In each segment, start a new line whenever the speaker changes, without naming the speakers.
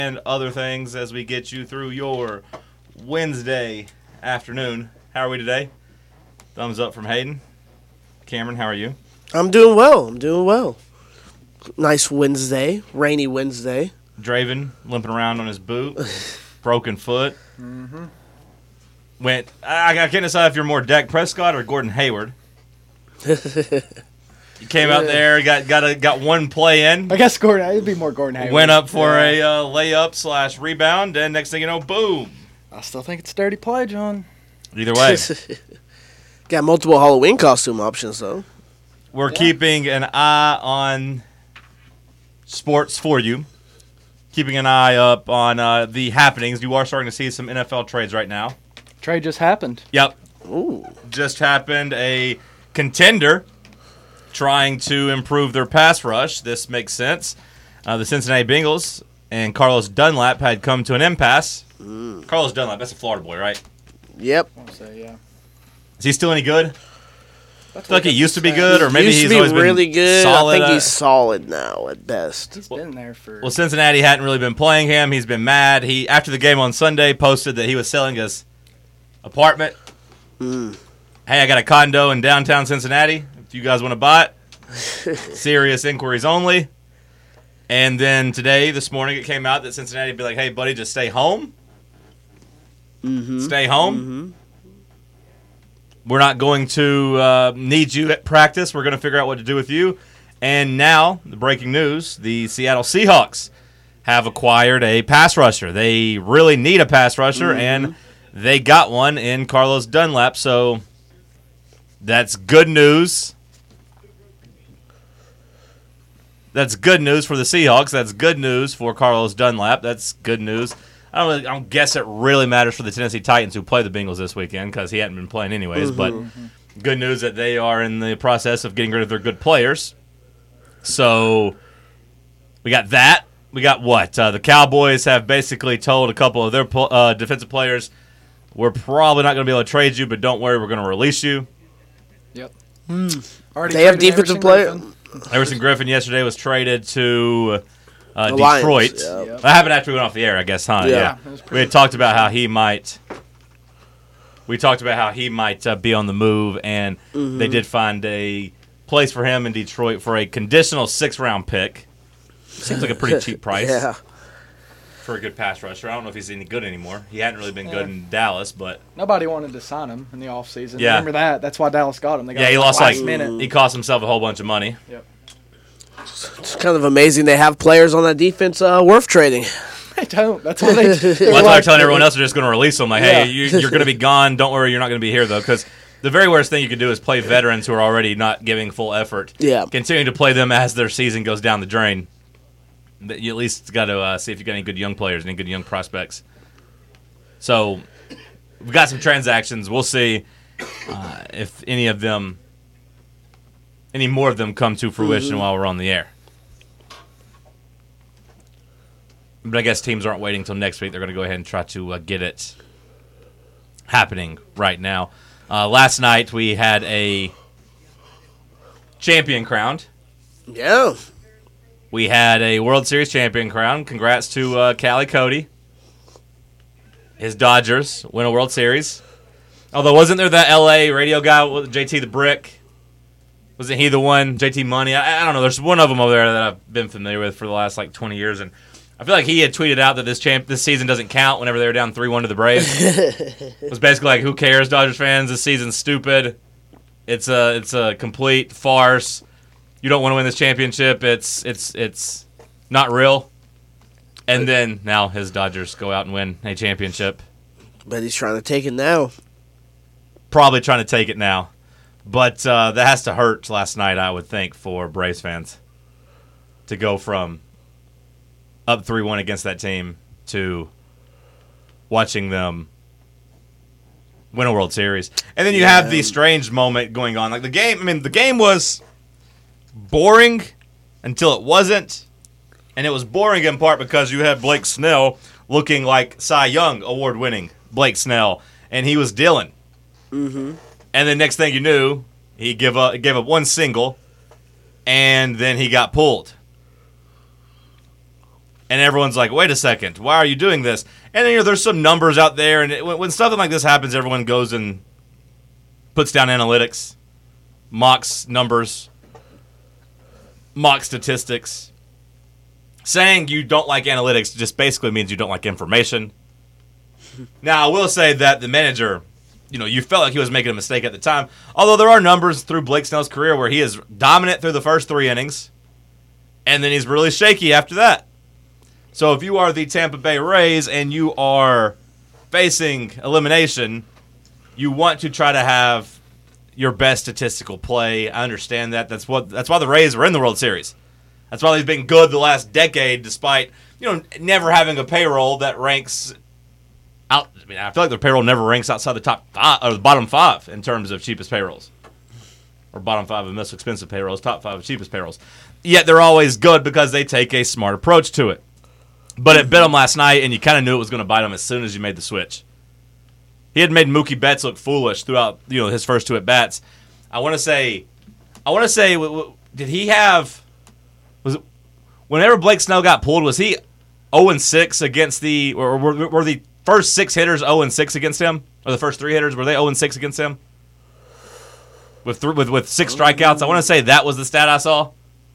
and other things as we get you through your Wednesday afternoon. How are we today? Thumbs up from Hayden. Cameron, how are you?
I'm doing well. Nice Wednesday, rainy Wednesday.
Draven limping around on his boot, broken foot. I can't decide if you're more Dak Prescott or Gordon Hayward. He came out there, got one play in.
I guess Gordon. It'd be more Gordon Hayward.
Went up for a layup/rebound, and next thing you know, boom.
I still think it's a dirty play, John.
Either way,
Got multiple Halloween costume options, though.
we're keeping an eye on sports for you. Keeping an eye up on the happenings. You are starting to see some NFL trades right now.
Trade just happened.
Yep.
Ooh.
Just happened. A contender trying to improve their pass rush. This makes sense. The Cincinnati Bengals and Carlos Dunlap had come to an impasse. Carlos Dunlap, that's a Florida boy, right?
Yep.
I'll say, yeah.
Is he still any good? I
That's
feel like he used to be good, or maybe
Used to
he's
be
always
really
been
good.
solid.
I think he's solid now at best.
He's been there for.
Well, Cincinnati hadn't really been playing him. He's been mad. He, after the game on Sunday, posted that he was selling his apartment. Hey, I got a condo in downtown Cincinnati. If you guys want to buy it, serious inquiries only. And then today, this morning, it came out that Cincinnati would be like, hey, buddy, just stay home. Stay home. We're not going to need you at practice. We're going to figure out what to do with you. And now, the breaking news, the Seattle Seahawks have acquired a pass rusher. They really need a pass rusher, and they got one in Carlos Dunlap. So that's good news. That's good news for the Seahawks. That's good news for Carlos Dunlap. That's good news. I don't guess it really matters for the Tennessee Titans who play the Bengals this weekend because he hadn't been playing anyways. But good news that they are in the process of getting rid of their good players. So we got that. We got what? The Cowboys have basically told a couple of their defensive players, we're probably not going to be able to trade you, but don't worry, we're going to release you.
Yep.
They have defensive player.
Everson Griffin yesterday was traded to
The
Detroit.
Lions, yeah.
Yep.
That happened after we went off the air, I guess, huh?
Yeah.
We had talked about how he might. We talked about how he might be on the move, and they did find a place for him in Detroit for a conditional 6th-round pick. Seems like a pretty cheap price
Yeah.
for a good pass rusher. I don't know if he's any good anymore. He hadn't really been good in Dallas, but
Nobody wanted to sign him in the offseason.
Yeah.
Remember that? That's why Dallas got him. They got
yeah, he
him
lost
last minute.
he cost himself a whole bunch of money.
Yep.
It's kind of amazing they have players on that defense worth trading.
They don't. That's why they.
Well, that's why they're telling everyone else they're just going to release him. Like,
Yeah.
hey, you're going to be gone. Don't worry, you're not going to be here, though. Because the very worst thing you could do is play veterans who are already not giving full effort.
Yeah.
Continuing to play them as their season goes down the drain. You at least got to see if you got any good young players, any good young prospects. So we've got some transactions. We'll see if any more of them come to fruition while we're on the air. But I guess teams aren't waiting until next week. They're going to go ahead and try to get it happening right now. Last night we had a champion crowned.
Yeah.
We had a World Series champion crowned. Congrats to Cali Cody. His Dodgers win a World Series. Although, wasn't there that L.A. radio guy, JT the Brick? Wasn't he the one, JT Money? I don't know. There's one of them over there that I've been familiar with for the last, 20 years, and I feel like he had tweeted out that this season doesn't count whenever they were down 3-1 to the Braves. It was basically like, who cares, Dodgers fans? This season's stupid. It's a complete farce. You don't want to win this championship. It's not real. And then now his Dodgers go out and win a championship.
But he's trying to take it now.
Probably trying to take it now. But that has to hurt last night, I would think, for Braves fans to go from up 3-1 against that team to watching them win a World Series. And then you have the strange moment going on. Like the game was boring until it wasn't. And it was boring in part because you had Blake Snell looking like Cy Young award-winning Blake Snell. And he was dealing. And then next thing you knew, he gave up one single, and then he got pulled. And everyone's like, wait a second, why are you doing this? And then, there's some numbers out there, and when something like this happens, everyone goes and puts down analytics, mocks numbers, mocks statistics. Saying you don't like analytics just basically means you don't like information. Now, I will say that the manager, you felt like he was making a mistake at the time, although there are numbers through Blake Snell's career where he is dominant through the first 3 innings, and then he's really shaky after that. So if you are the Tampa Bay Rays and you are facing elimination, you want to try to have your best statistical play. I understand that. That's why the Rays were in the World Series. That's why they've been good the last decade, despite never having a payroll that ranks out. I mean, I feel like their payroll never ranks outside the top 5 or the bottom 5 in terms of cheapest payrolls, or bottom 5 of most expensive payrolls, top 5 of cheapest payrolls. Yet they're always good because they take a smart approach to it. But it bit them last night, and you kind of knew it was going to bite them as soon as you made the switch. He had made Mookie Betts look foolish throughout his first 2 at bats. I want to say, did he have? Was it whenever Blake Snell got pulled? Was he 0-6 against the? Or were the first 6 hitters 0-6 against him, or the first 3 hitters were they 0-6 against him? With 6 strikeouts, I want to say that was the stat I saw.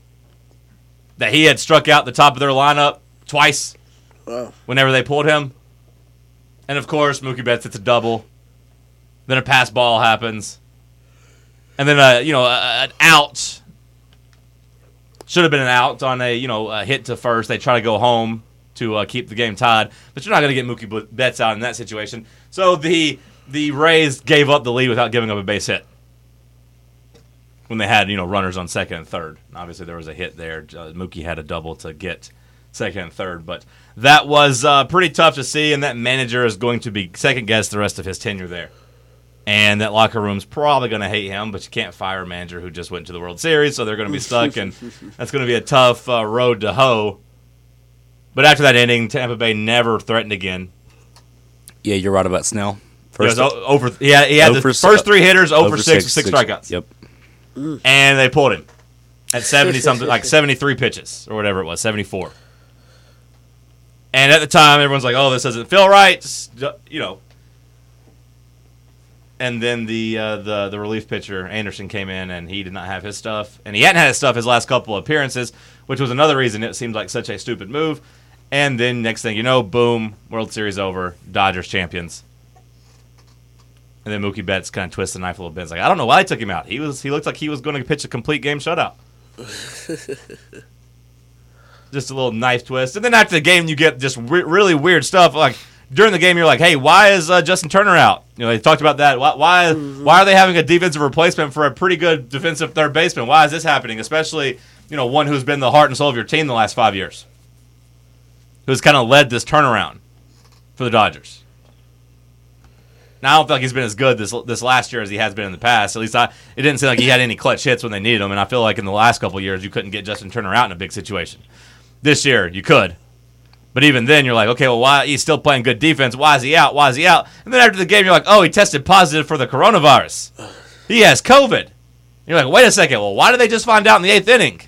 That he had struck out the top of their lineup twice.
Wow. Whenever
they pulled him. And, of course, Mookie Betts hits a double. Then a pass ball happens. And then, an out. Should have been an out on a hit to first. They try to go home to keep the game tied. But you're not going to get Mookie Betts out in that situation. So the Rays gave up the lead without giving up a base hit. When they had, runners on second and third. Obviously, there was a hit there. Mookie had a double to get second and third. But that was pretty tough to see, and that manager is going to be second-guessed the rest of his tenure there. And that locker room's probably going to hate him, but you can't fire a manager who just went to the World Series, so they're going to be stuck, and that's going to be a tough road to hoe. But after that inning, Tampa Bay never threatened again.
Yeah, you're right about Snell.
He had the first 3 hitters, 0 for 6 with 6 strikeouts.
Yep.
And they pulled him at 70-something, like 73 pitches or whatever it was, 74. And at the time, everyone's like, oh, this doesn't feel right, And then the relief pitcher, Anderson, came in, and he did not have his stuff. And he hadn't had his stuff his last couple of appearances, which was another reason it seemed like such a stupid move. And then next thing you know, boom, World Series over, Dodgers champions. And then Mookie Betts kind of twists the knife a little bit. It's like, I don't know why I took him out. He looked like he was going to pitch a complete game shutout. Just a little knife twist. And then after the game, you get just really weird stuff. Like, during the game, you're like, hey, why is Justin Turner out? They talked about that. Why are they having a defensive replacement for a pretty good defensive third baseman? Why is this happening? Especially, one who's been the heart and soul of your team the last 5 years. Who's kind of led this turnaround for the Dodgers. Now, I don't feel like he's been as good this last year as he has been in the past. At least it didn't seem like he had any clutch hits when they needed him. And I feel like in the last couple of years, you couldn't get Justin Turner out in a big situation. This year, you could. But even then, you're like, okay, well, why he's still playing good defense? Why is he out? Why is he out? And then after the game, you're like, oh, he tested positive for the coronavirus. He has COVID. And you're like, wait a second. Well, why did they just find out in the 8th inning?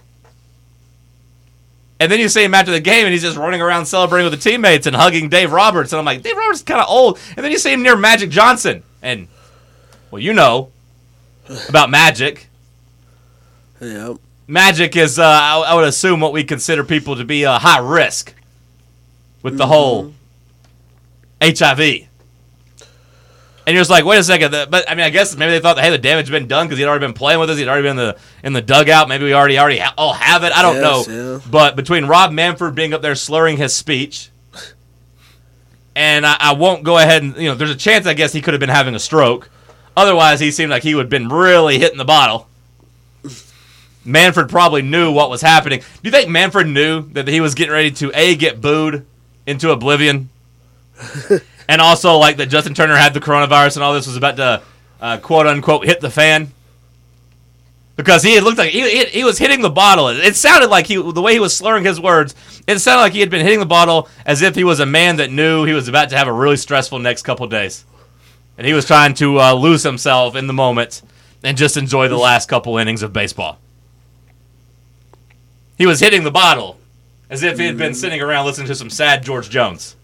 And then you see him after the game, and he's just running around celebrating with the teammates and hugging Dave Roberts. And I'm like, Dave Roberts is kind of old. And then you see him near Magic Johnson. And, well, you know about Magic.
Yep.
Magic is, I would assume, what we consider people to be high risk with the whole HIV. And you're just like, wait a second. But, I mean, I guess maybe they thought, hey, the damage had been done because he'd already been playing with us. He'd already been in the dugout. Maybe we already all have it. I don't know. Yeah. But between Rob Manfred being up there slurring his speech, and I won't go ahead and, there's a chance, I guess, he could have been having a stroke. Otherwise, he seemed like he would have been really hitting the bottle. Manfred probably knew what was happening. Do you think Manfred knew that he was getting ready to, A, get booed into oblivion? And also, like, that Justin Turner had the coronavirus and all this was about to, quote-unquote, hit the fan? Because he looked like he was hitting the bottle. It sounded like the way he was slurring his words, it sounded like he had been hitting the bottle as if he was a man that knew he was about to have a really stressful next couple of days. And he was trying to lose himself in the moment and just enjoy the last couple innings of baseball. He was hitting the bottle As if he had been sitting around listening to some sad George Jones.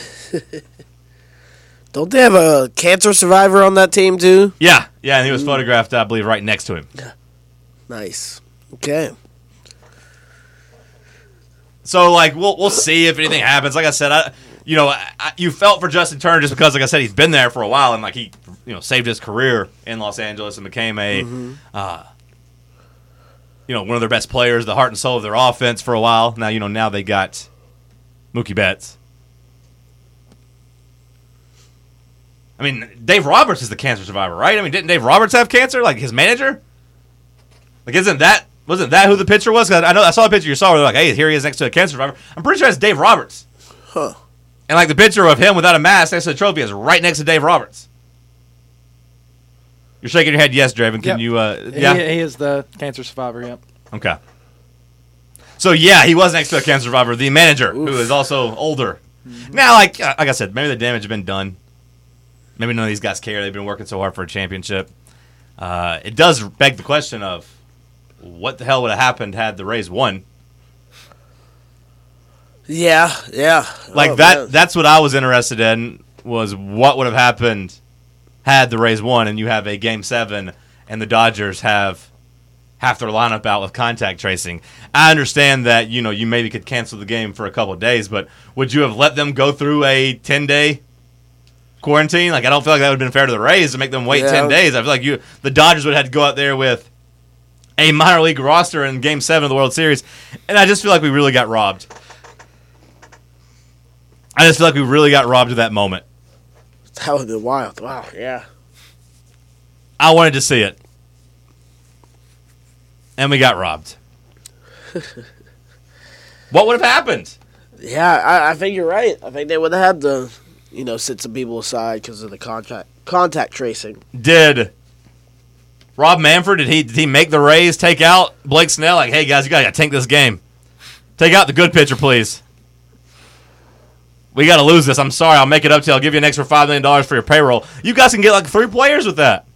Don't they have a cancer survivor on that team too?
Yeah, and he was photographed, I believe, right next to him.
Nice. Okay.
So, like, we'll see if anything happens. Like I said, you felt for Justin Turner just because, like I said, he's been there for a while and like he, saved his career in Los Angeles and became a, one of their best players, the heart and soul of their offense for a while. Now, now they got Mookie Betts. I mean, Dave Roberts is the cancer survivor, right? I mean, didn't Dave Roberts have cancer? Like his manager? Like, wasn't that who the pitcher was? 'Cause I saw a picture you saw where they're like, hey, here he is next to a cancer survivor. I'm pretty sure that's Dave Roberts.
Huh.
And like the picture of him without a mask next to the trophy is right next to Dave Roberts. You're shaking your head, yes, Draven. Can
Yep.
you? Yeah.
He is the cancer survivor. Yep.
Okay. So yeah, he was next to a cancer survivor, the manager, who is also older. Now, like I said, maybe the damage has been done. Maybe none of these guys care. They've been working so hard for a championship. It does beg the question of what the hell would have happened had the Rays won.
Yeah.
Like
Oh,
that.
man.
That's what I was interested in. Was what would have happened had the Rays won, and you have a Game 7, and the Dodgers have half their lineup out with contact tracing. I understand that you maybe could cancel the game for a couple of days, but would you have let them go through a 10-day quarantine? Like, I don't feel like that would have been fair to the Rays to make them wait 10 days. I feel like the Dodgers would have had to go out there with a minor league roster in Game 7 of the World Series, and I just feel like we really got robbed. I just feel like we really got robbed of that moment.
That would have been wild. Wow. Yeah.
I wanted to see it. And we got robbed. What would have happened?
Yeah, I think you're right. I think they would have had to, set some people aside because of the contact tracing.
Did Rob Manfred, did he make the Rays take out Blake Snell? Like, hey, guys, you got to tank this game. Take out the good pitcher, please. We got to lose this. I'm sorry. I'll make it up to you. I'll give you an extra $5 million for your payroll. You guys can get like 3 players with that.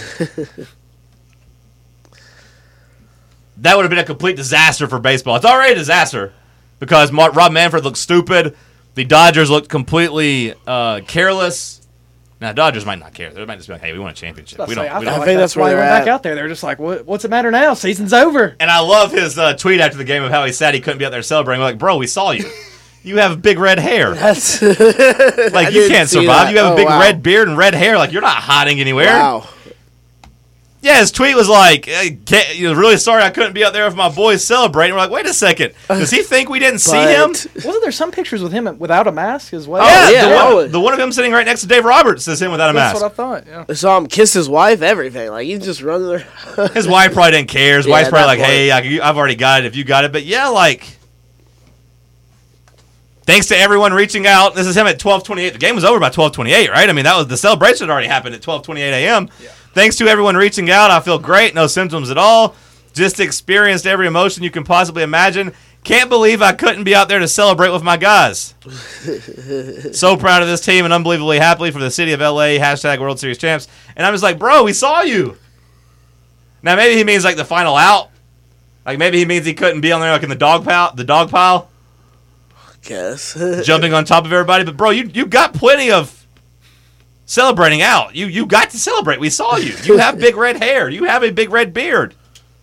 That would have been a complete disaster for baseball. It's already a disaster because Rob Manfred looked stupid. The Dodgers looked completely careless. Now, Dodgers might not care. They might just be like, hey, we won a championship.
I
We
feel
don't.
like
think
that's
that's
why
where
they went
they're
back
at.
out there. They're just like, what's the matter now? Season's over.
And I love his tweet after the game of how he said he couldn't be out there celebrating. We're like, bro, we saw you. You have big red hair.
That's
Like, you
didn't
can't
see
survive.
that.
You have a
Oh,
big
wow.
red beard and red hair. Like, you're not hiding anywhere.
Wow.
Yeah, his tweet was like, hey, really sorry I couldn't be out there with my boys celebrating. We're like, wait a second. Does he think we didn't see him?
Wasn't there some pictures with him without a mask as well?
Yeah,
yeah,
the one of him sitting right next to Dave Roberts is him without a
That's
mask.
what I thought. Yeah.
I saw him kiss his wife, everything. Like, he's just running there.
His wife probably didn't care. His
Yeah,
wife's probably
that
like, hey, I've already got it if you got it. But yeah, like, thanks to everyone reaching out. This is him at 12:28. The game was over by 12:28, right? I mean, that was the celebration had already happened at 12:28 a.m. Yeah. Thanks to everyone reaching out. I feel great. No symptoms at all. Just experienced every emotion you can possibly imagine. Can't believe I couldn't be out there to celebrate with my guys. So proud of this team and unbelievably happy for the city of LA. # World Series champs. And I'm just like, bro, we saw you. Now maybe he means like the final out. Like maybe he means he couldn't be on there like in the dog pile,
Guess.
jumping on top of everybody. But bro, you got plenty of celebrating out. You got to celebrate. We saw you. You have big red hair. You have a big red beard.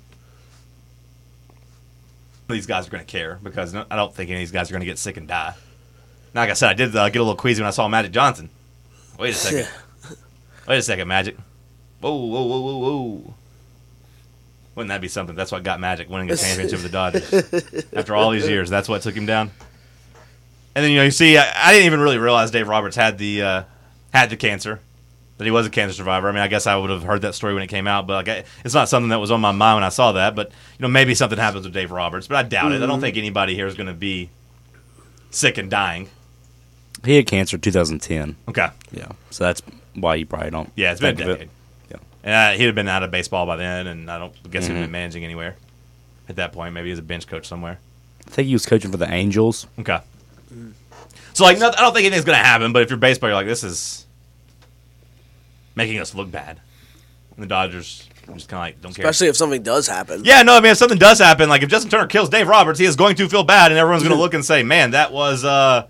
These guys are going to care because I don't think any of these guys are going to get sick and die. Now, like I said, I did get a little queasy when I saw Magic Johnson. Wait a second. Wait a second, Magic. Whoa. Wouldn't that be something? That's what got Magic winning a championship with the Dodgers. After all these years, that's what took him down. And then, you see, I didn't even really realize Dave Roberts had the cancer, that he was a cancer survivor. I mean, I guess I would have heard that story when it came out, but like, it's not something that was on my mind when I saw that. But, maybe something happens with Dave Roberts, but I doubt it. I don't think anybody here is going to be sick and dying.
He had cancer in 2010.
Okay.
Yeah, so that's why you probably don't.
Yeah, it's been a
think of
decade.
it. Yeah.
And he'd have been out of baseball by then, and I don't guess he'd been managing anywhere at that point. Maybe he was a bench coach somewhere.
I think he was coaching for the Angels.
Okay. So, like, I don't think anything's going to happen, but if you're baseball, you're like, this is making us look bad. And the Dodgers I'm just kind of like, don't care.
Especially if something does happen.
Yeah, no, I mean, if something does happen, like if Justin Turner kills Dave Roberts, he is going to feel bad, and everyone's going to look and say, man, that was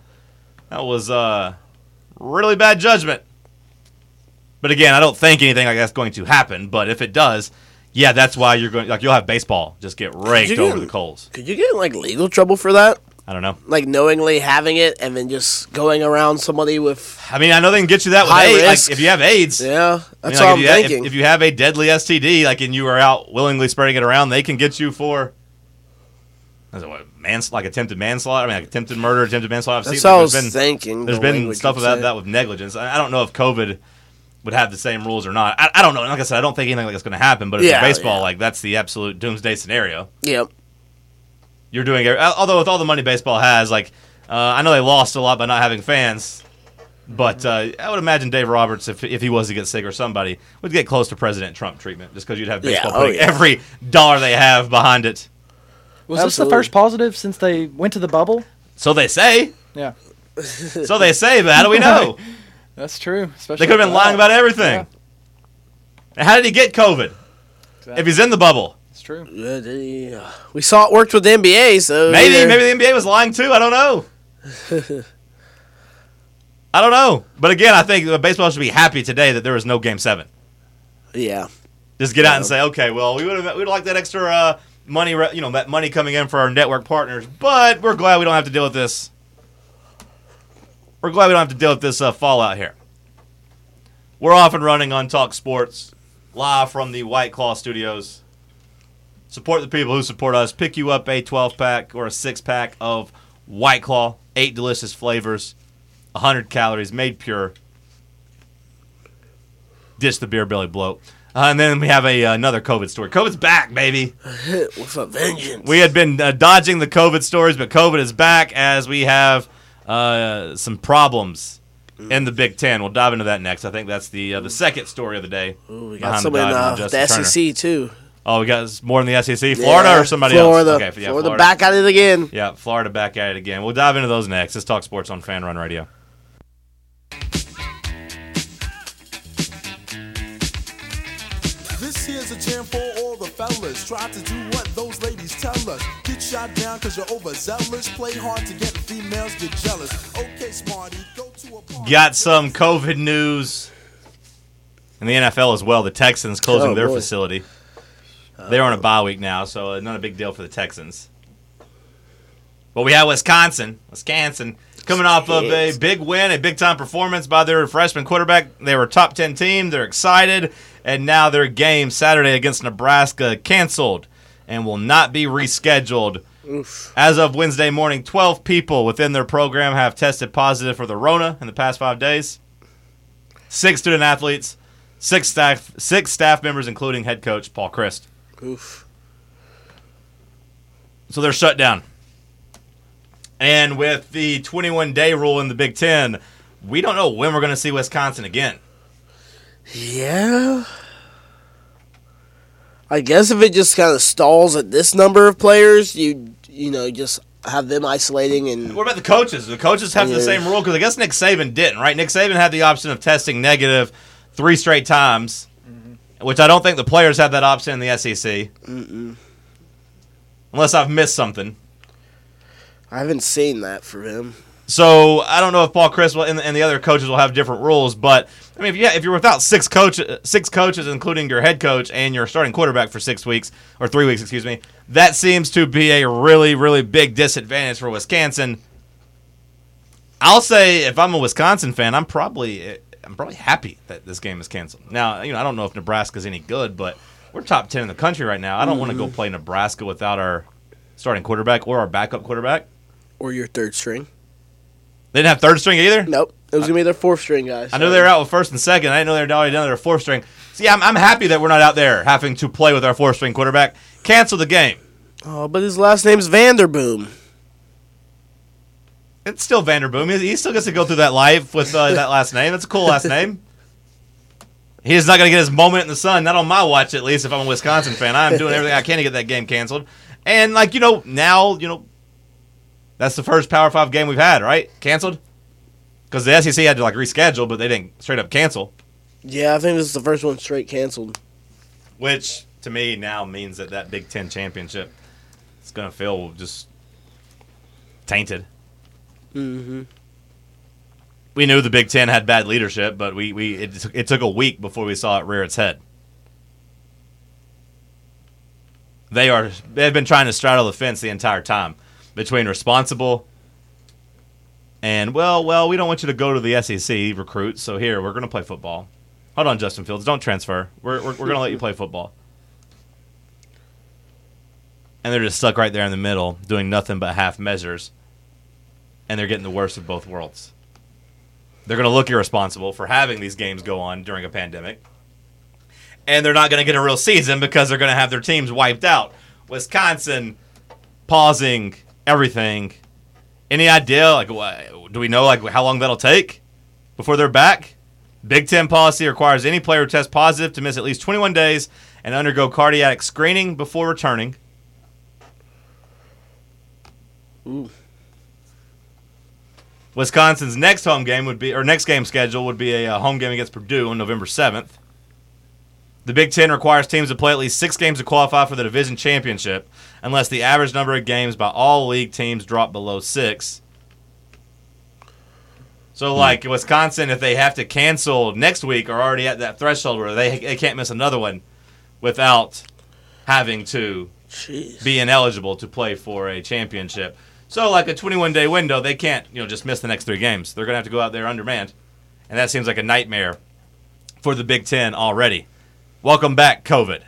really bad judgment. But again, I don't think anything like that's going to happen, but if it does, yeah, that's why you're going, like, you'll have baseball just get raked over the coals.
Could you get in, like, legal trouble for that?
I don't know.
Like, knowingly having it and then just going around somebody with...
I mean, I know they can get you that with
high
AIDS.
risk.
Like, if you have AIDS.
Yeah, that's
I
what
mean,
I'm
like,
thinking.
if you have a deadly STD, like, and you are out willingly spreading it around, they can get you for, like attempted manslaughter. I mean, like attempted murder, attempted manslaughter.
That's what I was thinking.
There's been stuff about that with negligence. I don't know if COVID would have the same rules or not. I don't know. Like I said, I don't think anything like that's going to happen. But if it's baseball, like that's the absolute doomsday scenario.
Yep.
You're doing it. Although with all the money baseball has, like I know they lost a lot by not having fans. But I would imagine Dave Roberts, if he was to get sick or somebody, would get close to President Trump treatment just because you'd have baseball putting every dollar they have behind it.
Was this the first positive since they went to the bubble?
So they say.
Yeah.
So they say, but how do we know?
That's true.
They could have been lying about everything.
Yeah.
And how did he get COVID?
Exactly.
If he's in the bubble.
It's true.
We saw it worked with the NBA, so...
Maybe the NBA was lying too. I don't know. I don't know. But again, I think baseball should be happy today that there was no Game 7.
Yeah.
Just get out and say, okay, well, we would like that extra money, that money coming in for our network partners, but we're glad we don't have to deal with this. We're glad we don't have to deal with this fallout here. We're off and running on Talk Sports, live from the White Claw studios. Support the people who support us. Pick you up a 12-pack or a 6-pack of White Claw. 8 delicious flavors, 100 calories, made pure. Ditch the beer belly bloat. And then we have another COVID story. COVID's back, baby.
With a vengeance.
We had been dodging the COVID stories, but COVID is back as we have some problems in the Big Ten. We'll dive into that next. I think that's the second story of the day.
Ooh, we got some in the SEC, too.
Oh, we got more in the SEC? Florida or somebody else? Okay,
Florida back at it again.
Yeah, Florida back at it again. We'll dive into those next. Let's talk sports on Fan Run Radio.
This here's a jam for all the fellas. Try to do what those ladies tell us. Get shot down because you're overzealous. Play hard to get females get jealous. Okay, smarty, go to a party.
Got some COVID news in the NFL as well. The Texans closing their facility. They're on a bye week now, so not a big deal for the Texans. But we have Wisconsin coming off of a big win, a big-time performance by their freshman quarterback. They were a top 10 team. They're excited. And now their game Saturday against Nebraska canceled and will not be rescheduled.
Oof.
As of Wednesday morning, 12 people within their program have tested positive for the Rona in the past 5 days. 6 student athletes, 6 staff members, including head coach Paul Chryst.
Oof.
So they're shut down. And with the 21-day rule in the Big Ten, we don't know when we're going to see Wisconsin again.
Yeah. I guess if it just kind of stalls at this number of players, you just have them isolating and...
What about the coaches? The coaches have the same rule because I guess Nick Saban didn't, right? Nick Saban had the option of testing negative 3 straight times, which I don't think the players have that option in the SEC.
Mm-mm.
Unless I've missed something.
I haven't seen that for him.
So I don't know if Paul Chryst and the other coaches will have different rules, but I mean, if you're without 6 coaches, including your head coach and your starting quarterback for 6 weeks or 3 weeks, excuse me, that seems to be a really, really big disadvantage for Wisconsin. I'll say if I'm a Wisconsin fan, I'm probably happy that this game is canceled. Now, I don't know if Nebraska's any good, but we're top 10 in the country right now. I don't want to go play Nebraska without our starting quarterback or our backup quarterback.
Or your third string.
They didn't have third string either?
Nope. It was going to be their fourth string, guys.
I knew they were out with first and second. I didn't know they were already down to their fourth string. See, I'm happy that we're not out there having to play with our fourth string quarterback. Cancel the game.
Oh, but his last name's Vanderboom.
It's still Vanderboom. He still gets to go through that life with that last name. That's a cool last name. He is not going to get his moment in the sun. Not on my watch, at least, if I'm a Wisconsin fan. I'm doing everything I can to get that game canceled. And, now, that's the first Power 5 game we've had, right? Canceled? Because the SEC had to, reschedule, but they didn't straight up cancel.
Yeah, I think this is the first one straight canceled.
which to me now means that Big Ten championship is going to feel just tainted.
Mm-hmm.
We knew the Big Ten had bad leadership, but it took a week before we saw it rear its head. They've been trying to straddle the fence the entire time between responsible and, well, we don't want you to go to the SEC recruits, so here, we're going to play football. Hold on, Justin Fields. Don't transfer. We're going to let you play football. And they're just stuck right there in the middle, doing nothing but half measures, and they're getting the worst of both worlds. They're going to look irresponsible for having these games go on during a pandemic, and they're not going to get a real season because they're going to have their teams wiped out. Wisconsin pausing everything. Any idea, do we know how long that'll take before they're back? Big Ten policy requires any player who tests positive to miss at least 21 days and undergo cardiac screening before returning.
Ooh.
Wisconsin's next game schedule would be a home game against Purdue on November 7th. The Big Ten requires teams to play at least 6 games to qualify for the division championship, unless the average number of games by all league teams drop below 6. So, Wisconsin, if they have to cancel next week, are already at that threshold where they can't miss another one without having to be ineligible to play for a championship. So, a 21-day window, they can't just miss the next 3 games. They're going to have to go out there undermanned, and that seems like a nightmare for the Big Ten already. Welcome back, COVID.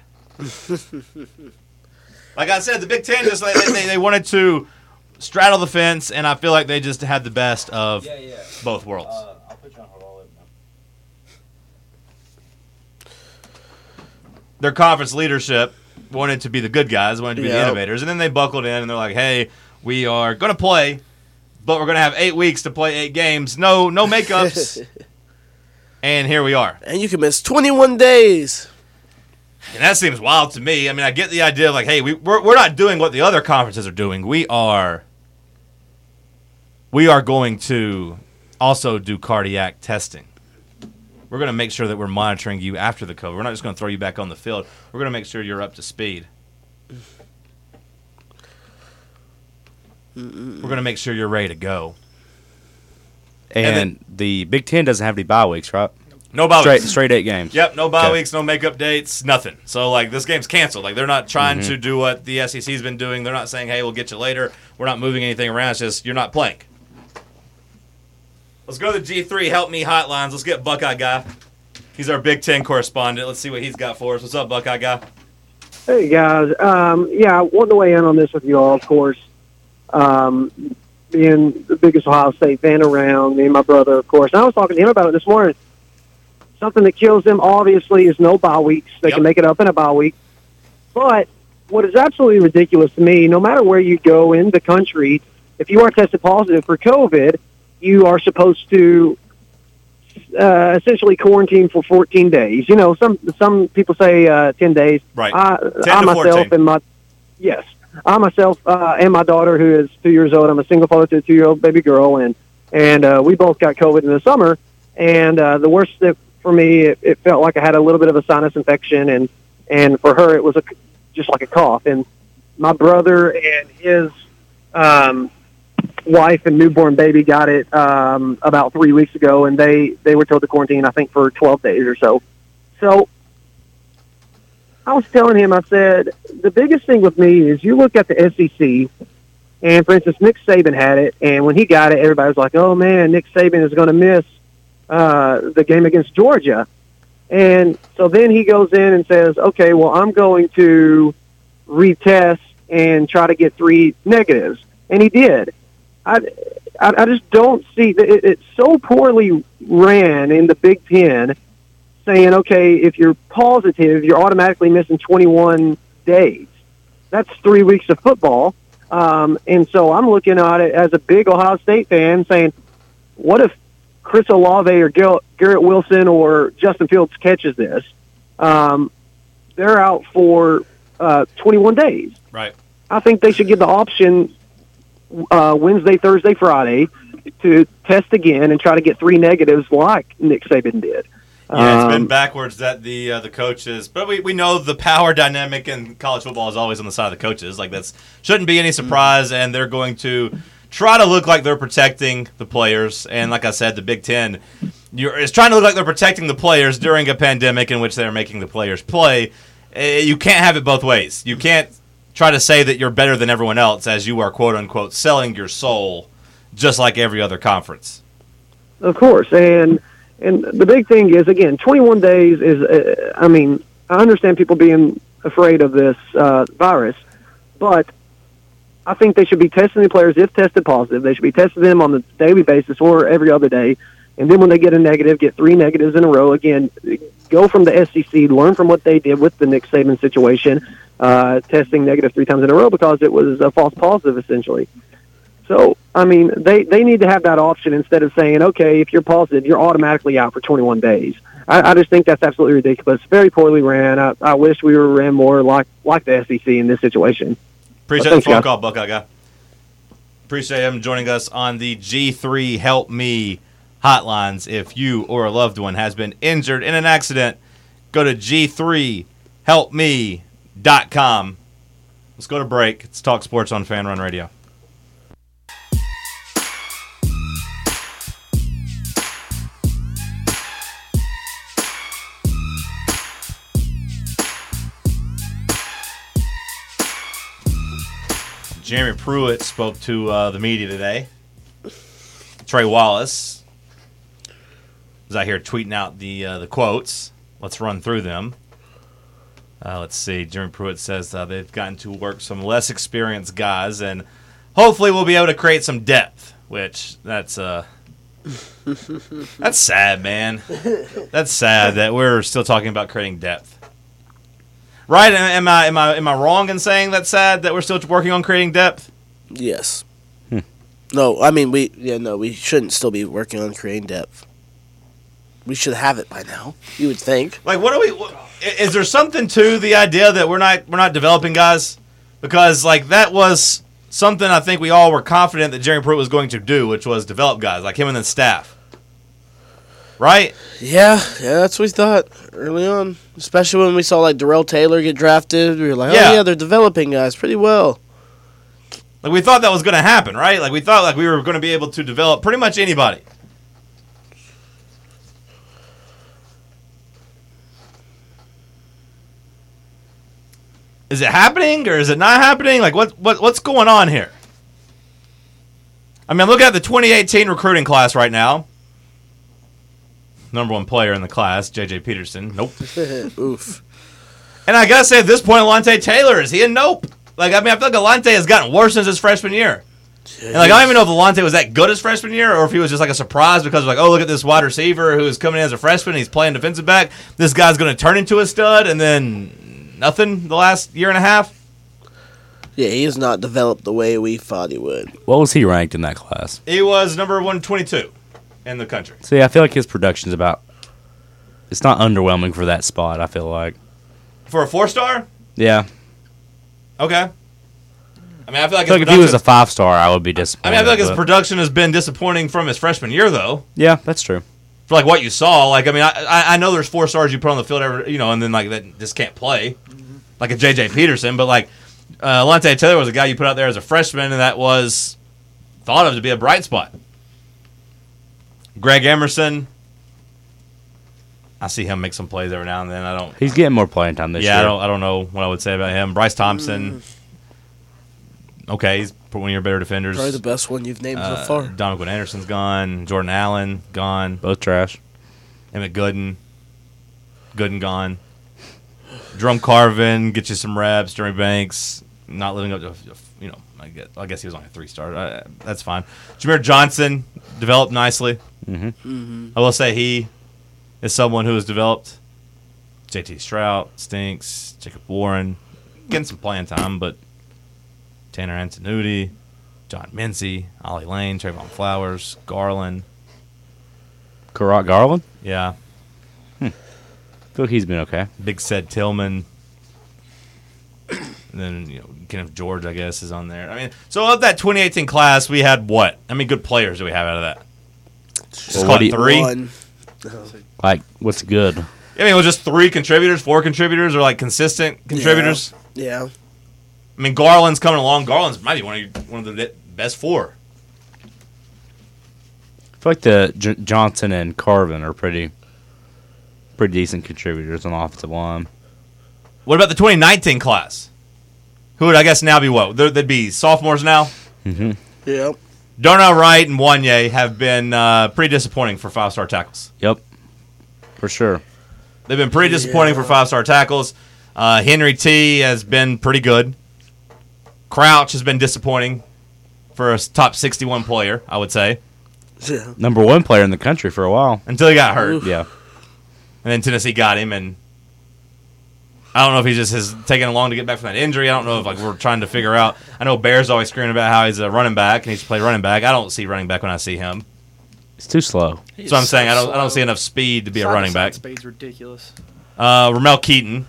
Like I said, the Big Ten just they wanted to straddle the fence, and I feel like they just had the best of both worlds.
I'll put you on hold. I'll let you know.
Their conference leadership wanted to be the good guys, wanted to be the innovators, and then they buckled in, and they're like, hey, we are going to play, but we're going to have 8 weeks to play 8 games. No makeups. And here we are.
And you can miss 21 days.
And that seems wild to me. I mean, I get the idea of hey, we're not doing what the other conferences are doing. We are going to also do cardiac testing. We're going to make sure that we're monitoring you after the COVID. We're not just going to throw you back on the field. We're going to make sure you're up to speed. We're going to make sure you're ready to go.
And the Big Ten doesn't have any bye weeks, right?
No bye weeks.
Straight 8 games.
Yep, no bye weeks, no makeup dates, nothing. So, this game's canceled. They're not trying to do what the SEC's been doing. They're not saying, hey, we'll get you later. We're not moving anything around. It's just you're not playing. Let's go to the G3 Help Me hotlines. Let's get Buckeye Guy. He's our Big Ten correspondent. Let's see what he's got for us. What's up, Buckeye Guy?
Hey, guys. I wanted to weigh in on this with you all, of course. Being the biggest Ohio State fan around, me and my brother, of course. And I was talking to him about it this morning. Something that kills them, obviously, is no bye weeks. They can make it up in a bye week. But what is absolutely ridiculous to me, no matter where you go in the country, if you are tested positive for COVID, you are supposed to essentially quarantine for 14 days. Some people say 10 days.
Right.
10 to 14. I myself and my daughter, who is 2 years old, I'm a single father to a 2-year-old baby girl, and we both got COVID in the summer. And the worst for me, it felt like I had a little bit of a sinus infection, and for her, it was just like a cough. And my brother and his wife and newborn baby got it about 3 weeks ago, and they were told to quarantine, I think, for 12 days or so. So I was telling him, I said, the biggest thing with me is you look at the SEC, and, for instance, Nick Saban had it, and when he got it, everybody was like, oh, man, Nick Saban is going to miss the game against Georgia. And so then he goes in and says, okay, well, I'm going to retest and try to get 3 negatives. And he did. I just don't see – it's so poorly ran in the Big Ten, saying, okay, if you're positive, you're automatically missing 21 days. That's 3 weeks of football. And so I'm looking at it as a big Ohio State fan saying, what if Chris Olave or Garrett Wilson or Justin Fields catches this? They're out for 21 days.
Right.
I think they should give the option Wednesday, Thursday, Friday to test again and try to get 3 negatives like Nick Saban did.
Yeah, it's been backwards that the coaches, but we know the power dynamic in college football is always on the side of the coaches. Like that shouldn't be any surprise, and they're going to try to look like they're protecting the players. And like I said, the Big Ten is trying to look like they're protecting the players during a pandemic in which they're making the players play. You can't have it both ways. You can't try to say that you're better than everyone else as you are quote unquote selling your soul, just like every other conference.
Of course, and the big thing is, again, 21 days is, I understand people being afraid of this virus, but I think they should be testing the players if tested positive. They should be testing them on a daily basis or every other day, and then when they get a negative, get 3 negatives in a row. Again, go from the SEC, learn from what they did with the Nick Saban situation, testing negative 3 times in a row because it was a false positive, essentially. So, they need to have that option instead of saying, okay, if you're positive, you're automatically out for 21 days. I just think that's absolutely ridiculous. Very poorly ran. I wish we were ran more like the SEC in this situation.
Appreciate the phone call, Buckeye guy. Appreciate him joining us on the G3 Help Me hotlines. If you or a loved one has been injured in an accident, go to g3helpme.com. Let's go to break. It's Talk Sports on Fan Run Radio. Jeremy Pruitt spoke to the media today. Trey Wallace was out here tweeting out the quotes. Let's run through them. Let's see. Jeremy Pruitt says they've gotten to work some less experienced guys, and hopefully we'll be able to create some depth. Which that's sad, man. That's sad that we're still talking about creating depth. Right? Am I wrong in saying that's sad that we're still working on creating depth?
Yes. No, we shouldn't still be working on creating depth. We should have it by now. You would think.
Like, is there something to the idea that we're not developing guys? Because like that was something I think we all were confident that Jeremy Pruitt was going to do, which was develop guys like him and the staff. Right?
Yeah, that's what we thought early on. Especially when we saw like Darrell Taylor get drafted. We were like, oh yeah, they're developing guys pretty well.
Like we thought that was going to happen, right? Like we thought like we were going to be able to develop pretty much anybody. Is it happening or is it not happening? Like what's going on here? I mean, look at the 2018 recruiting class right now. Number 1 player in the class, J.J. Peterson. Nope.
Oof.
And I gotta say, at this point, Alontae Taylor, is he a nope? Like, I mean, I feel like Alontae has gotten worse since his freshman year. And like, I don't even know if Alontae was that good his freshman year, or if he was just like a surprise because like, oh, look at this wide receiver who is coming in as a freshman. He's playing defensive back. This guy's going to turn into a stud, and then nothing the last year and a half.
Yeah, he has not developed the way we thought he would.
What was he ranked in that class?
He was number 122 in the country.
See, I feel like his production's it's not underwhelming for that spot, I feel like.
For a 4-star?
Yeah.
Okay. I mean, I feel like
if he was a 5-star, I would be disappointed.
I mean, I feel like his production has been disappointing from his freshman year, though.
Yeah, that's true.
For like what you saw, like I mean, I know there's 4 stars you put on the field every, and then like that just can't play, like a J.J. Peterson, but like Alontae Taylor was a guy you put out there as a freshman, and that was thought of to be a bright spot. Greg Emerson, I see him make some plays every now and then.
He's getting more playing time this year.
Yeah, I don't know what I would say about him. Bryce Thompson, okay, he's one of your better defenders.
Probably the best one you've named so far.
Donovan Anderson's gone. Jordan Allen gone.
Both trash.
Emmett Gooden gone. Drum Carvin, get you some reps. Jeremy Banks, not living up to, I guess he was only a 3-star. That's fine. Jameer Johnson developed nicely. I will say he is someone who has developed. JT Stroud stinks. Jacob Warren getting some playing time, but Tanner Antenuti, John Mincy, Ollie Lane, Trayvon Flowers, Garland.
Karat Garland?
Yeah.
I feel like he's been okay.
Big Said Tillman. And then, Kenneth George, I guess, is on there. I mean, so of that 2018 class, we had what? How many good players do we have out of that? Just call it 3?
Like, what's good?
I mean, it was just 3 contributors, 4 contributors, or like consistent contributors.
Yeah.
I mean, Garland's coming along. Garland's might be one of the best 4.
I feel like the Johnson and Carvin are pretty decent contributors on the offensive line.
What about the 2019 class? Who would I guess now be what? They'd be sophomores now.
Mm-hmm.
Yep.
Darnell Wright and Wanye have been pretty disappointing for 5-star tackles.
Yep, for sure.
They've been pretty disappointing for 5-star tackles. Henry T has been pretty good. Crouch has been disappointing for a top 61 player, I would say.
Yeah.
Number 1 player in the country for a while.
Until he got hurt.
Oof.
Yeah.
And then Tennessee got him, and I don't know if he just has taken long to get back from that injury. I don't know if we're trying to figure out. I know Bear's always screaming about how he's a running back and he should play running back. I don't see running back when I see him.
It's too slow.
So I'm saying I don't see enough speed to be a running back.
Speed's ridiculous.
Ramel Keaton,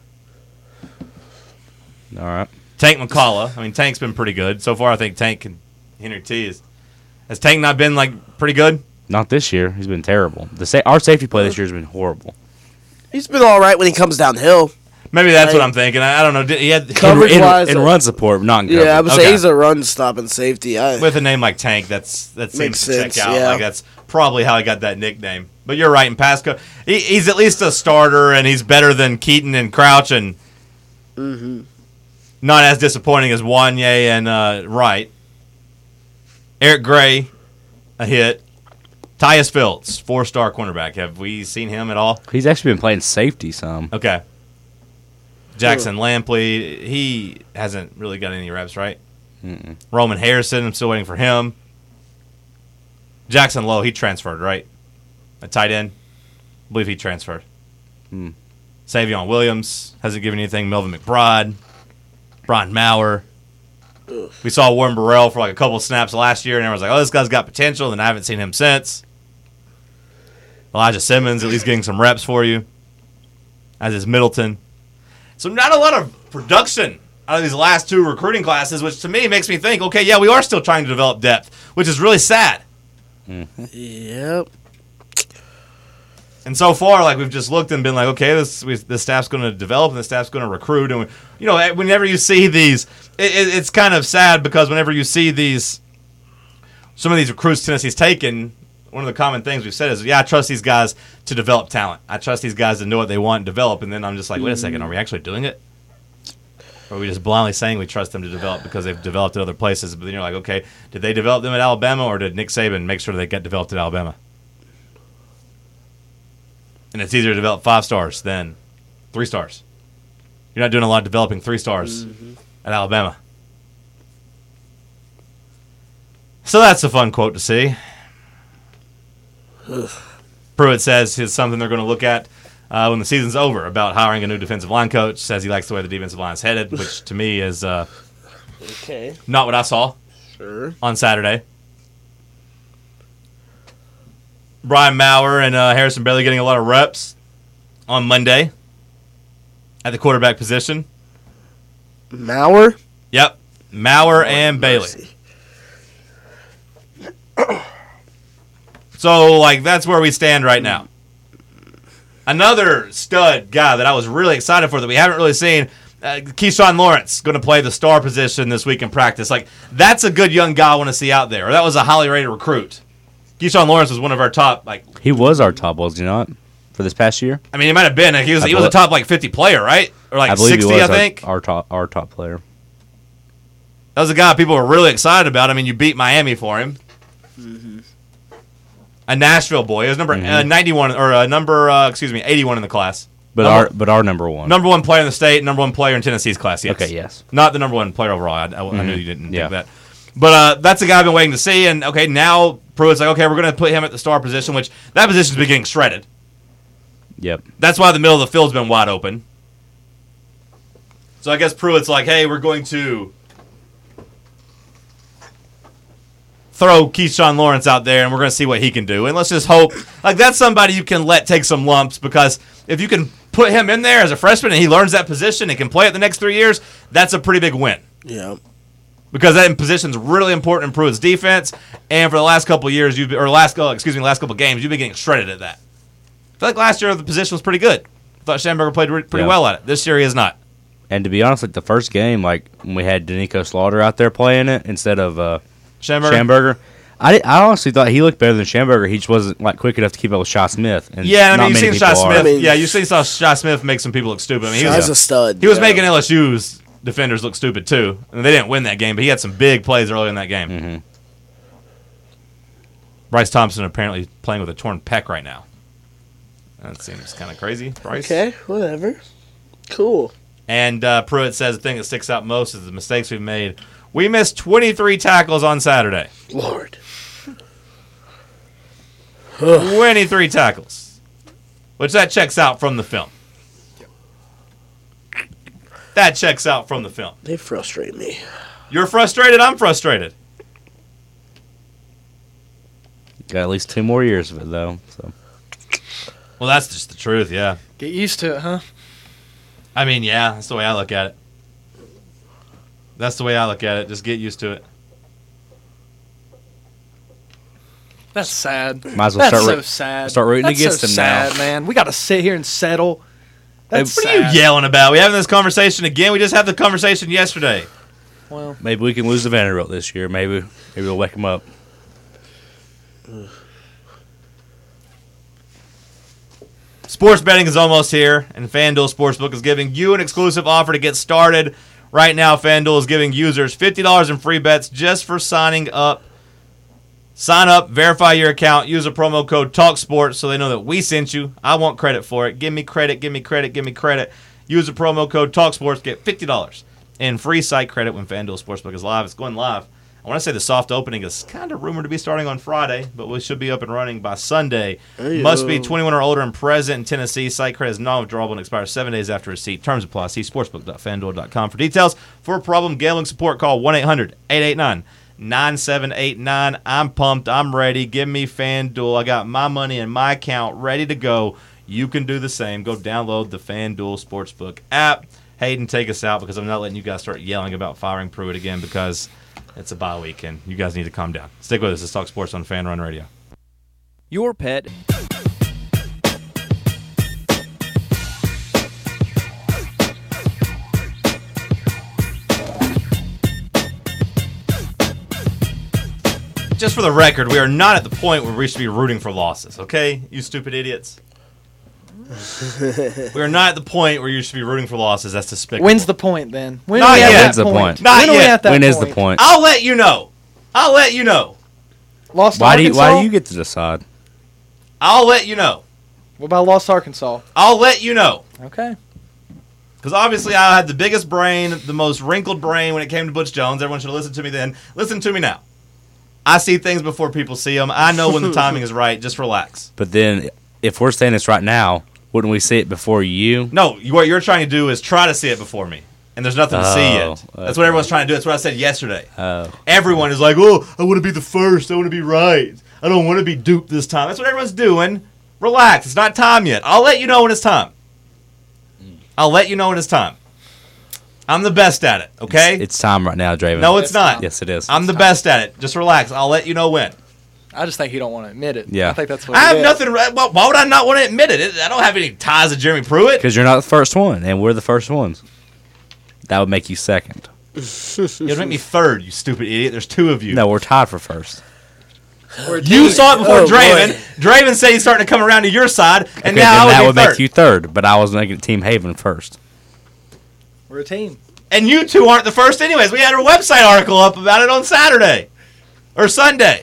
All right.
Tank McCullough. I mean, Tank's been pretty good so far. I think Tank and Henry T has Tank not been like pretty good?
Not this year. He's been terrible. Our safety play this year has been horrible.
He's been all right when he comes downhill.
Maybe that's what I'm thinking. I don't know. He had
Coverage-wise,
in run support, not in coverage.
Yeah, I would
Okay.
say he's a run-stopping safety.
with a name like Tank, that seems
Makes
to
sense,
check out.
yeah.
Like that's probably how he got that nickname. But you're right. In Pasco, he's at least a starter, and he's better than Keaton and Crouch, and not as disappointing as Wanye and Wright. Eric Gray, a hit. Tyus Fields, 4-star cornerback. Have we seen him at all?
He's actually been playing safety some.
Okay. Jackson Lampley, he hasn't really got any reps, right?
Mm-mm.
Roman Harrison, I'm still waiting for him. Jackson Lowe, he transferred, right? A tight end. I believe he transferred. Savion Williams hasn't given anything. Melvin McBride. Brian Maurer. We saw Warren Burrell for like a couple snaps last year, and everyone's like, oh, this guy's got potential, and I haven't seen him since. Elijah Simmons at least getting some reps for you, as is Middleton. So not a lot of production out of these last 2 recruiting classes, which to me makes me think, okay, yeah, we are still trying to develop depth, which is really sad.
Yep.
And so far, like we've just looked and been like, okay, the staff's going to develop and the staff's going to recruit, and whenever you see these, it's kind of sad because whenever you see these, some of these recruits Tennessee's taken, one of the common things we've said is, yeah, I trust these guys to develop talent. I trust these guys to know what they want and develop, and then I'm just like, wait a second, are we actually doing it? Or are we just blindly saying we trust them to develop because they've developed at other places? But then you're like, okay, did they develop them at Alabama, or did Nick Saban make sure they get developed at Alabama? And it's easier to develop 5 stars than 3 stars. You're not doing a lot of developing 3 stars at Alabama. So that's a fun quote to see. Pruitt says it's something they're going to look at when the season's over about hiring a new defensive line coach. Says he likes the way the defensive line is headed, which to me is not what I saw on Saturday. Brian Maurer and Harrison Bailey getting a lot of reps on Monday at the quarterback position.
Maurer?
Yep. Maurer and Bailey. So, that's where we stand right now. Another stud guy that I was really excited for that we haven't really seen, Keyshawn Lawrence, going to play the star position this week in practice. That's a good young guy I want to see out there. Or that was a highly rated recruit. Keyshawn Lawrence was one of our top,
He was our top, was he not, for this past year?
I mean, he might have been. He was a top, 50 player, right? Or,
I believe
60,
he was
I think.
our top player.
That was a guy people were really excited about. I mean, you beat Miami for him. A Nashville boy. He was number 91 or 81 in the class.
But our number one.
Number 1 player in the state, number 1 player in Tennessee's class, yes.
Okay, yes.
Not the number 1 player overall. I knew you didn't think that. But that's a guy I've been waiting to see. And, okay, now Pruitt's like, okay, we're going to put him at the star position, which that position's been getting shredded.
Yep.
That's why the middle of the field's been wide open. So I guess Pruitt's like, hey, we're going to throw Keyshawn Lawrence out there, and we're going to see what he can do. And let's just hope, that's somebody you can let take some lumps, because if you can put him in there as a freshman and he learns that position and can play it the next 3 years, that's a pretty big win.
Yeah.
Because that position's really important in Pruitt's defense, and for the last couple of years, last couple of games, you've been getting shredded at that. I feel like last year the position was pretty good. I thought Schamberger played pretty well at it. This year he is not.
And to be honest, like the first game, like when we had Danico Slaughter out there playing it instead of Schamberger, I honestly thought he looked better than Schamberger. He just wasn't like quick enough to keep up with Shaw Smith. And
yeah, I mean,
not
you've
many
seen Shaw
people are.
Smith.
I mean,
You saw Shaw Smith make some people look stupid. I mean,
Shaw's a stud.
He was making LSU's defenders look stupid too. And they didn't win that game, but he had some big plays early in that game.
Mm-hmm.
Bryce Thompson apparently playing with a torn pec right now. That seems kind of crazy, Bryce.
Okay, whatever. Cool.
And Pruitt says the thing that sticks out most is the mistakes we've made. We missed 23 tackles on Saturday.
Lord.
23 tackles. Which that checks out from the film. That checks out from the film.
They frustrate me.
You're frustrated, I'm frustrated.
Got at least 2 more years of it though. So.
Well, that's just the truth, yeah.
Get used to it, huh?
I mean, yeah, that's the way I look at it. That's the way I look at it. Just get used to it.
That's sad.
Might as well
That's
start
so sad.
start rooting
That's
against
so
them
sad,
now.
man. We got to sit here and settle. That's
What
sad.
are you yelling about? We having this conversation again? We just had the conversation yesterday.
Well,
Maybe we can lose to Vanderbilt this year. Maybe we'll wake them up.
Sports betting is almost here, and FanDuel Sportsbook is giving you an exclusive offer to get started. Right now, FanDuel is giving users $50 in free bets just for signing up. Sign up, verify your account, use a promo code TALKSPORTS so they know that we sent you. I want credit for it. Give me credit, give me credit, give me credit. Use the promo code TALKSPORTS, get $50 in free site credit when FanDuel Sportsbook is live. It's going live. I want to say the soft opening is kind of rumored to be starting on Friday, but we should be up and running by Sunday.
Hey-yo.
Must be 21 or older and present in Tennessee. Site credit is non-withdrawable and expires 7 days after receipt. Terms apply. See sportsbook.fanduel.com for details. For a problem gambling support, call 1-800-889-9789. I'm pumped. I'm ready. Give me FanDuel. I got my money in my account ready to go. You can do the same. Go download the FanDuel Sportsbook app. Hayden, take us out because I'm not letting you guys start yelling about firing Pruitt again because it's a bye week and you guys need to calm down. Stick with us. Let's talk sports on Fan Run Radio.
Your pet.
Just for the record, we are not at the point where we should be rooting for losses, okay? You stupid idiots. We are not at the point where you should be rooting for losses. That's despicable.
when's the point then? When
Not
are we at
yet.
that
When's the point?
Not
when are we
yet.
at that
When
point?
is the point?
I'll let you know. I'll let you know.
Lost
Why
Arkansas?
do you get to decide?
I'll let you know.
What about lost Arkansas?
I'll let you know.
Okay.
Because obviously I had the biggest brain, the most wrinkled brain when it came to Butch Jones. Everyone should have listened to me then. Listen to me now. I see things before people see them. I know when the timing is right. Just relax.
But then, if we're saying this right now, wouldn't we see it before you?
No, what you're trying to do is try to see it before me. And there's nothing to see yet. That's
okay.
what everyone's trying to do. That's what I said yesterday.
Oh.
Everyone is like, oh, I want to be the first. I want to be right. I don't want to be duped this time. That's what everyone's doing. Relax. It's not time yet. I'll let you know when it's time. I'll let you know when it's time. I'm the best at it, okay?
It's time right now, Draven.
No, it's not.
Yes, it is.
I'm the best at it. Just relax. I'll let you know when.
I just think he don't want to admit it.
Yeah.
I think that's what
I have
it is.
nothing. Well, why would I not want to admit it? I don't have any ties to Jeremy Pruitt.
Because you're not the first one, and we're the first ones. That would make you second.
You'd make me third, you stupid idiot. There's two of you.
No, we're tied for first.
You saw it before
Oh,
Draven.
boy.
Draven said he's starting to come around to your side, and
Okay,
now
then that
I
would
would be
make
third.
you third, but I was making Team Haven first.
We're a team.
And you two aren't the first anyways. We had a website article up about it on Saturday. Or Sunday.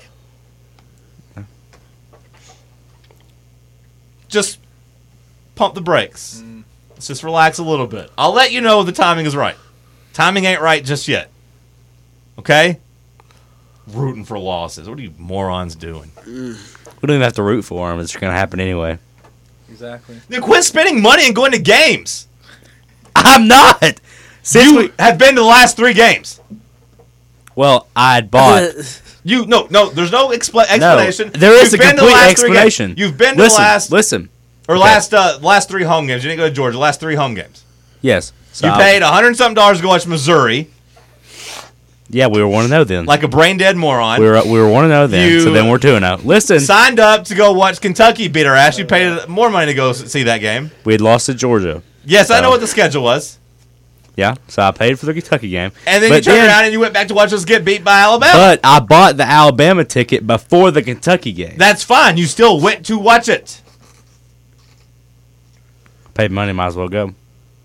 Just pump the brakes. Let's just relax a little bit. I'll let you know the timing is right. Timing ain't right just yet. Okay? Rooting for losses. What are you morons doing?
We don't even have to root for them. It's going to happen anyway.
Exactly.
Then quit spending money and going to games.
I'm not!
You have been to the last 3 games.
Well, I had bought...
No, there's no explanation.
No, there is
You've
a
been to the
complete
last 3 games.
explanation.
You've been to
listen,
the last
Listen.
or
Okay.
last 3 home games. You didn't go to Georgia. Last 3 home games.
Yes. So
You paid $100 and something to go watch Missouri.
Yeah, we were 1-0 then.
Like a brain dead moron.
We were 1-0 then.
You
So then we're 2-0. Listen,
signed up to go watch Kentucky beat our ass. You paid more money to go see that game.
we had lost to Georgia.
Yes, I know what the schedule was.
Yeah, so I paid for the Kentucky game.
And then
But
you turned around and you went back to watch us get beat by Alabama.
But I bought the Alabama ticket before the Kentucky game.
That's fine. You still went to watch it.
Paid money, might as well go.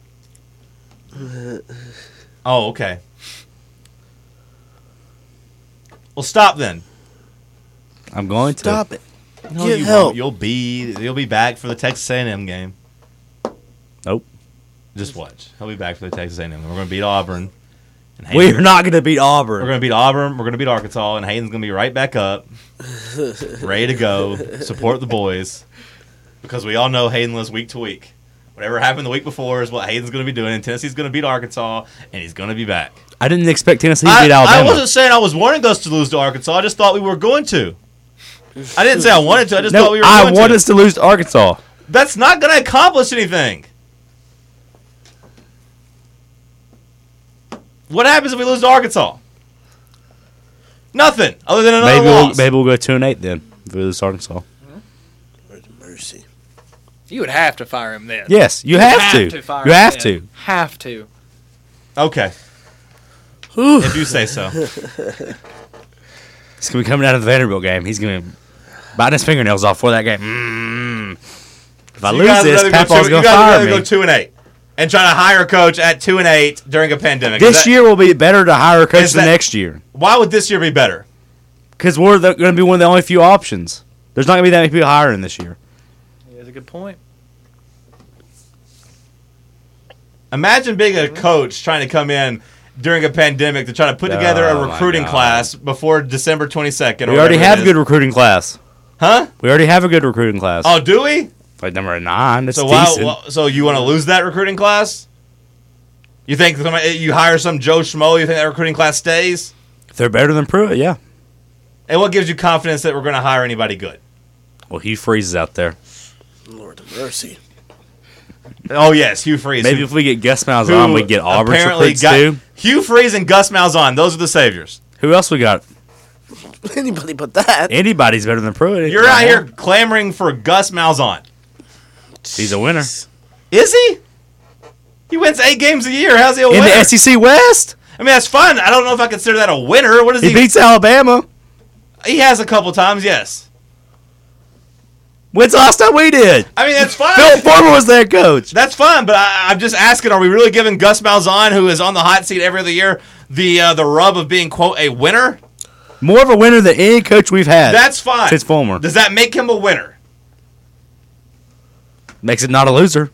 Oh, okay. Well, stop then.
I'm going to.
Stop it.
No,
Get
you
help.
won't. You'll be back for the Texas A&M game.
Nope.
Just watch. He'll be back for the Texas A&M. We're going to beat Auburn. And
We're not going to beat Auburn.
We're going to beat Auburn. We're going to beat Arkansas, and Hayden's going to be right back up, ready to go, support the boys, because we all know Hayden lives week to week. Whatever happened the week before is what Hayden's going to be doing, and Tennessee's going to beat Arkansas, and he's going to be back.
I didn't expect Tennessee to beat Alabama.
I wasn't saying I was wanting us to lose to Arkansas. I just thought we were going to. I didn't say I wanted to. I just thought we were going to.
I want us to lose to Arkansas.
That's not going to accomplish anything. What happens if we lose to Arkansas? Nothing, other than another loss.
Maybe we'll go 2-8 then if we lose to Arkansas.
Mercy.
You would have to fire him then.
Yes, you have to.
fire
You
him
have
then.
to.
Have to.
Okay. If you say so.
He's going to be coming out of the Vanderbilt game. He's going to be biting his fingernails off for that game. If I
You
lose
guys
this,
would rather
Papaw's
go
going
two-
to
you guys
fire
would
me.
rather go 2-8 and try to hire a coach at 2-8 during a pandemic.
This year will be better to hire a coach
is
than
that-
next year.
Why would this year be better?
Because we're going to be one of the only few options. There's not going to be that many people hiring this year.
That's a good point.
Imagine being a coach trying to come in during a pandemic to try to put together
Oh,
a
my
recruiting
God.
class before December 22nd.
We already have a good recruiting class.
Huh?
We already have a good recruiting class.
Oh, do we?
Like number 9. That's
So
decent.
so you want to lose that recruiting class? You think you hire some Joe Schmo? You think that recruiting class stays?
If they're better than Pruitt, yeah.
And what gives you confidence that we're going to hire anybody good?
Well, Hugh Freeze is out there.
Lord of mercy.
Oh yes, Hugh Freeze.
Maybe if we get Gus Malzahn, we get Auburn's
apparently
recruits
got
too.
Hugh Freeze and Gus Malzahn. Those are the saviors.
Who else we got?
Anybody but that.
Anybody's better than Pruitt.
You're out here clamoring for Gus Malzahn.
He's a winner.
Is he? He wins 8 games a year. How's he a
In
winner?
the SEC West,
I mean, that's fun. I don't know if I consider that a winner. What is
he
he?
beats Alabama.
He has a couple times, yes.
When's the last time we did?
I mean, that's fine.
Phil Former was their coach.
That's fine, but I'm just asking: are we really giving Gus Malzahn, who is on the hot seat every other year, the rub of being quote a winner?
More of a winner than any coach we've had.
That's fine.
Since Fulmer.
Does that make him a winner?
Makes it not a loser.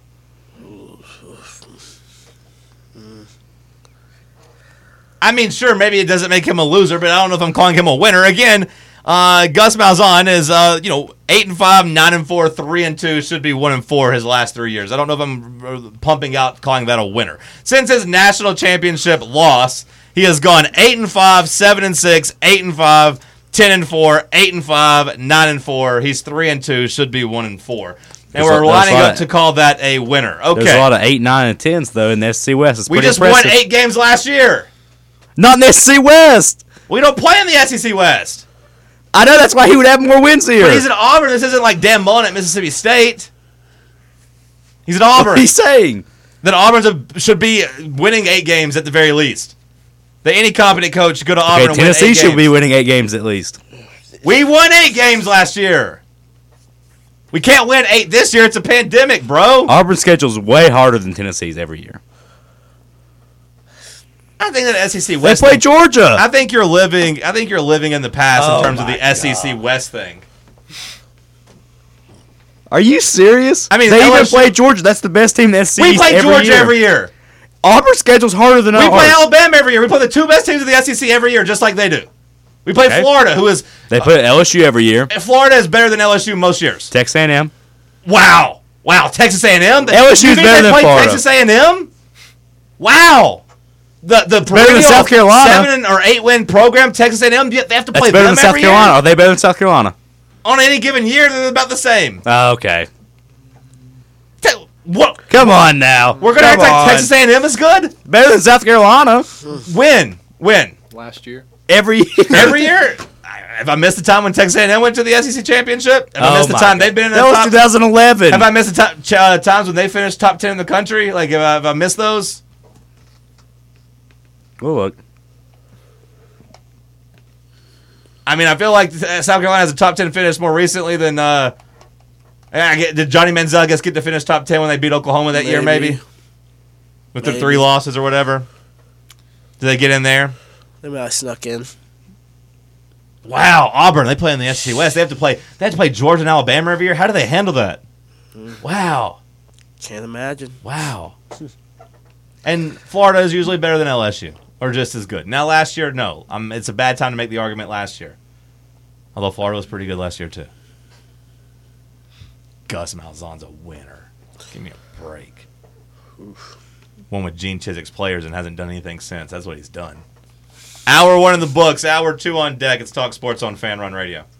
I mean, sure, maybe it doesn't make him a loser, but I don't know if I'm calling him a winner. Again, Gus Malzahn is 8-5, 9-4, 3-2, should be 1-4 his last 3 years. I don't know if I'm pumping out calling that a winner. Since his national championship loss, he has gone 8-5, 7-6, 8-5, 10-4, 8-5, 9-4. He's 3-2, should be 1-4. And we're lining up to call that a winner. Okay.
There's a lot of 8, 9, and 10s though in the SEC West. It's
We
pretty
just
impressive.
won 8 games last year.
Not in the SEC West.
We don't play in the SEC West.
I know that's why he would have more wins here.
But he's at Auburn. This isn't like Dan Mullen at Mississippi State. He's at
What
Auburn.
are you saying?
That Auburn should be winning 8 games at the very least. That any competent coach should go to Auburn
Okay,
and win 8
Tennessee
games.
should be winning 8 games at least.
We won 8 games last year. We can't win 8 this year. It's a pandemic, bro.
Auburn's schedule's way harder than Tennessee's every year.
I think that SEC
They
West.
play Georgia.
I think you're living in the past
Oh
in terms of the
my
SEC West thing.
Are you serious?
I mean,
they even
LSU
play Georgia. That's the best team in the SEC.
We play
every
Georgia
year.
every year.
Auburn's schedule's harder than
We
ours.
play Alabama every year. We play the 2 best teams in the SEC every year, just like they do. We play
Okay.
Florida, who is
They play LSU every year.
Florida is better than LSU most years.
Texas A&M.
Wow, Texas A&M.
LSU
You
is
think
better
they
than
play
Florida.
Texas A&M. Wow, the
better than
perennial
South Carolina.
7 or 8 win program. Texas A&M. They have to play
That's better
them
than South
every
Carolina.
year.
Are they better than South Carolina?
On any given year. They're about the same.
Okay.
What?
Come on now.
We're gonna act
Come
like
on.
Texas A&M is good.
Better than South Carolina.
When? When?
Last year.
Every year.
Every year? Have I missed the time when Texas A&M went to the SEC championship? Have I missed the time they've been in the
That was
top?
2011.
Have I missed the times when they finished top 10 in the country? Like, have I missed those?
Oh, look.
I mean, I feel like South Carolina has a top 10 finish more recently than. Did Johnny Manziel get to finish top 10 when they beat Oklahoma that year, maybe? With their 3 losses or whatever? Did they get in there?
Maybe I snuck in.
Wow, Auburn, they play in the SEC West. They have to play Georgia and Alabama every year. How do they handle that? Wow.
Can't imagine.
Wow. And Florida is usually better than LSU, or just as good. Now, last year, no. It's a bad time to make the argument last year. Although Florida was pretty good last year, too. Gus Malzahn's a winner. Give me a break. Oof. One with Gene Chizik's players and hasn't done anything since. That's what he's done. Hour 1 in the books. Hour 2 on deck. It's Talk Sports on Fan Run Radio.